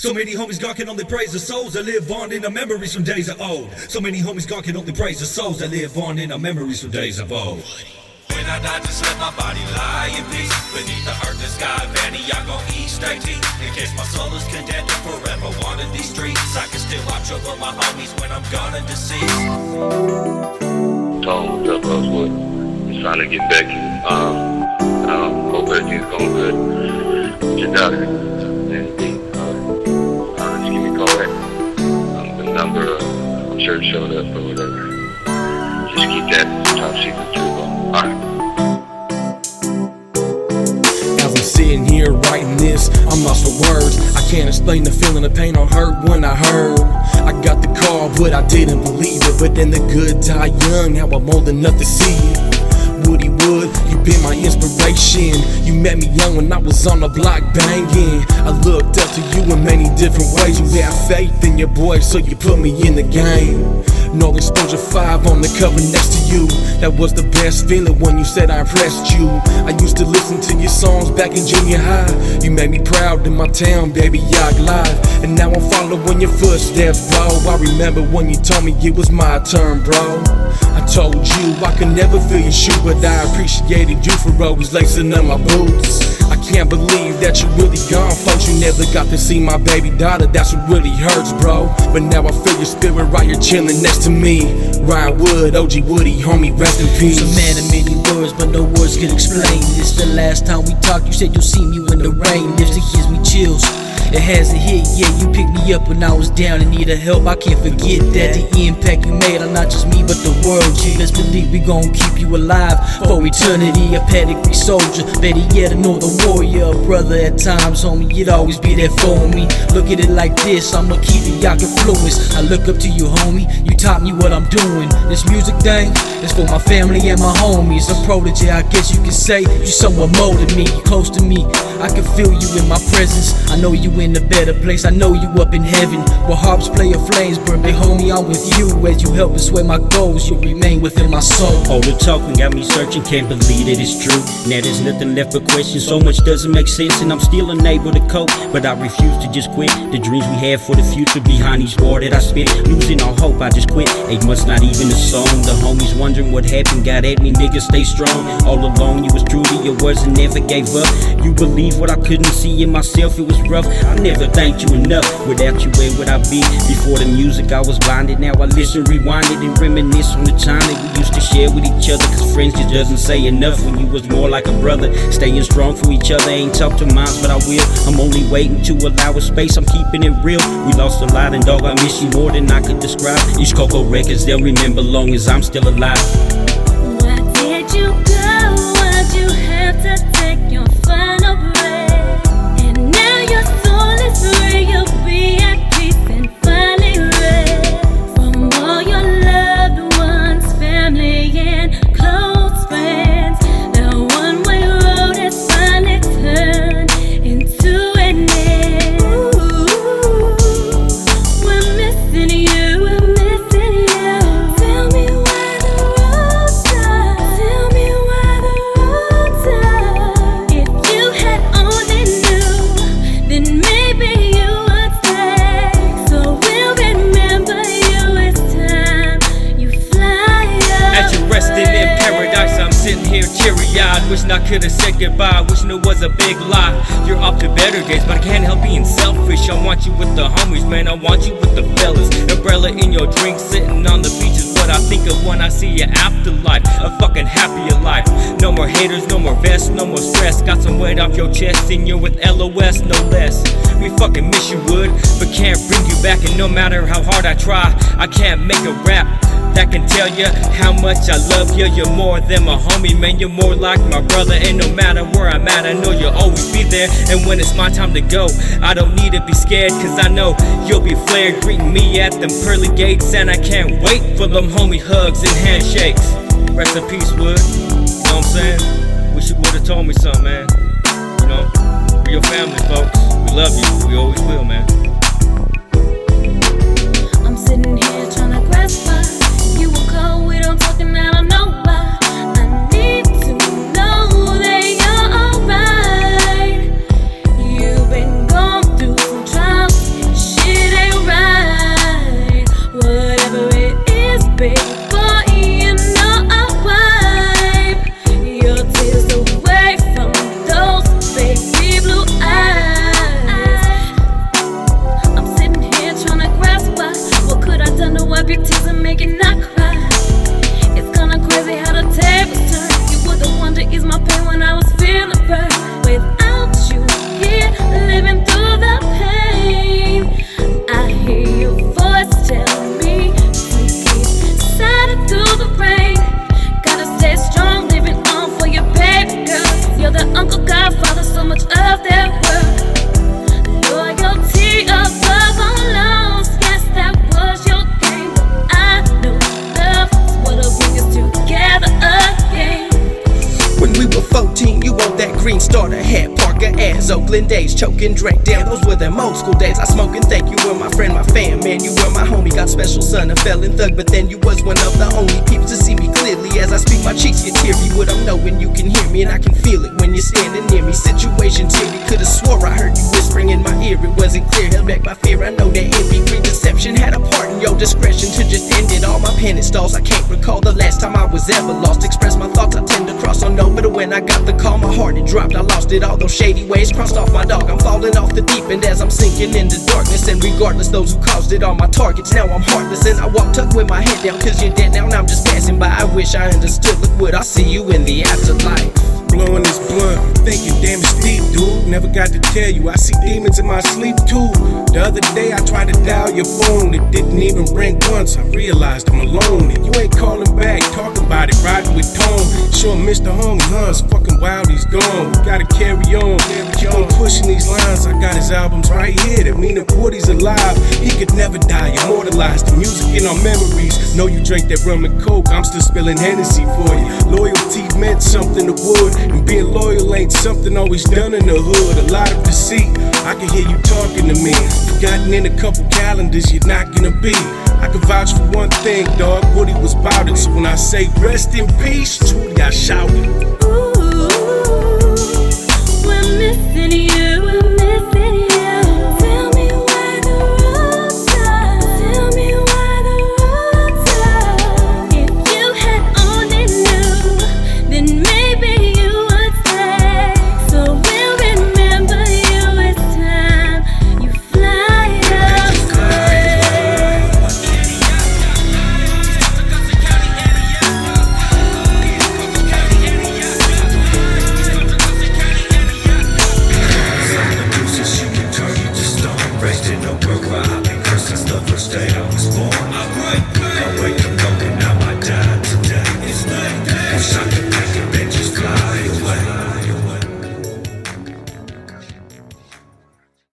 So many homies God can only praise the souls that live on in the memories from days of old. So many homies God can only praise the souls that live on in the memories from days of old. When I die, just let my body lie in peace. Beneath the earth, the sky, Vanny, I gon' eat steak tea. In case my soul is condemned to forever wander these streets, I can still watch over my homies when I'm gone and deceased. Tone, what's up, Rosewood? Just trying to get back to you. Hope everything's going good. Just out here. Anything. Just give me a call back. The number, I'm sure it showed up or whatever. Just keep that top secret too. Alright. As I'm sitting here writing this, I'm lost for words. I can't explain the feeling of pain or hurt when I heard I got the call, but I didn't believe it. But then the good die young, now I'm old enough to see it. Woody Wood, you been my inspiration. You met me young when I was on the block banging. I looked up to you in many different ways. You had faith in your boy, so you put me in the game. No Exposure 5 on the cover next to you. That was the best feeling when you said I impressed you. I used to listen to your songs back in junior high. You made me proud in my town, baby, I live. And now I'm following your footsteps, bro. I remember when you told me it was my turn, bro. I told you I could never fill your shoe, but I appreciated you for always lacing up my boots. I can't believe that you really gone, folks. You never got to see my baby daughter, that's what really hurts, bro. But now I feel your spirit right here chilling next to me. Ryan Wood, OG Woody, homie, rest in peace. A man of many words, but no words can explain. This the last time we talked, you said you'll see me when the rain lifts. It gives me chills. It hasn't hit yet, you picked me up when I was down and needed help. I can't forget that the impact you made on not just me but the world. G, let's believe we gon' keep you alive for eternity. A pedigree soldier, better yet a northern warrior. A brother at times, homie, you'd always be there for me. Look at it like this, I'ma keep it y'all influence. I look up to you, homie, you taught me what I'm doing. This music thing is for my family and my homies. A protege, I guess you could say, you somewhat more than me. You close to me, I can feel you in my presence. I know you in a better place, I know you up in heaven where harps play your flames burn. But homie, I'm with you as you help us sway my goals. You'll remain within my soul. All the talking got me searching, can't believe that it's true. Now there's nothing left but questions, so much doesn't make sense. And I'm still unable to cope, but I refuse to just quit. The dreams we have for the future behind each war that I spit. Losing all hope, I just quit. 8 months, not even a song. The homies wondering what happened, got at me, nigga, stay strong. All alone, you was true to your words and never gave up. You believed what I couldn't see in myself, it was rough. I never thanked you enough. Without you, where would I be? Before the music, I was blinded. Now I listen, rewind it, and reminisce on the time that we used to share with each other. Cause friends just doesn't say enough when you was more like a brother. Staying strong for each other, ain't talk to minds, but I will. I'm only waiting to allow a space, I'm keeping it real. We lost a lot, and dog, I miss you more than I could describe. East Coco Records, they'll remember long as I'm still alive. Why did you go? Why'd you have to take your final breath? And now your soul is free, you'll be at peace and finally rest from all your loved ones, family and close friends. The one-way road has finally turned into an end. Ooh, we're missing you, we're missing you. Tell me why the road died. Tell me why the road died. If you had only knew, then maybe you would stay. So we'll remember you as time you fly away. As you're resting in paradise, I'm sitting here teary-eyed. Wishing I could've said goodbye, wishing it was a big lie. You're off to better days, but I can't help being selfish. I want you with the homies, man, I want you with the fellas. Umbrella in your drink, sitting on the beach is what I think of when I see your afterlife. A fucking happier life. No more haters, no more vests, no more stress. Got some weight off your chest and you're with LOS, no less. We fucking miss you, Wood, but can't bring you back. And no matter how hard I try, I can't make a rap that can tell you how much I love you. You're more than my homie, man, you're more like my brother. And no matter where I'm at, I know you'll always be there. And when it's my time to go, I don't need to be scared, cause I know you'll be flared, greeting me at them pearly gates. And I can't wait for them homie hugs and handshakes. Rest in peace, Wood, you know what I'm saying? Wish you would've told me something, man. You know, we're your family, folks. We love you, we always will, man. I'm sitting here trying to grasp by. You were cold, we don't talk and I don't know why. I need to know that you're alright. You've been going through some trials choking, drank. Damn, those were them old school days. I smoke and thank you were my friend, my fam. Man, you were my homie, got special son, a felon thug. But then you was one of the only peeps to see me clearly. As I speak, my cheeks get teary. What I'm knowing, you can hear me, and I can feel it when you're standing near me. Situation teary, could've swore I heard you whispering in my ear. It wasn't clear, held back by fear. I know that envy, preconception had a part in your discretion to just end it. All my pen stalls, I can't recall the last time I was ever lost. Express my thoughts, I tend to cross on over. But when I got the call, my heart it dropped. I lost it, all those shady ways crossed off my dog. I'm falling off the deep end as I'm sinking into darkness. And regardless, those who caused it are my targets. Now I'm heartless and I walk tucked with my head down, cause you're dead now and I'm just passing by. I wish I understood, look what I'll see you in the afterlife. Blowing this blunt, I'm thinking, damn, it's deep, dude. Never got to tell you, I see demons in my sleep too. The other day I tried to dial your phone, it didn't even ring once. I realized I'm alone and you ain't calling back, talking about it, riding with tone. Sure, Mr. Homie, it's fucking wild, he's gone. We gotta carry on, keep on pushing these lines. I got his albums right here that mean that Woody's alive. He could never die, immortalized the music in our memories. Know you drank that rum and coke, I'm still spilling Hennessy for you. Loyalty meant something to Wood, and being loyal ain't something always done in the hood. A lot of deceit, I can hear you talking to me. Forgotten in a couple calendars, you're not gonna be. I can vouch for one thing, dog, Woody was bout it. So when I say rest in peace, truly I shout it. Ooh, we're missing you, we're missing you. Tell me why the road turns. Tell me why the road turns. If you had only knew, then maybe you would stay. So we'll remember you as time you fly away. Raised in no broke, I've been cursed since the first day I was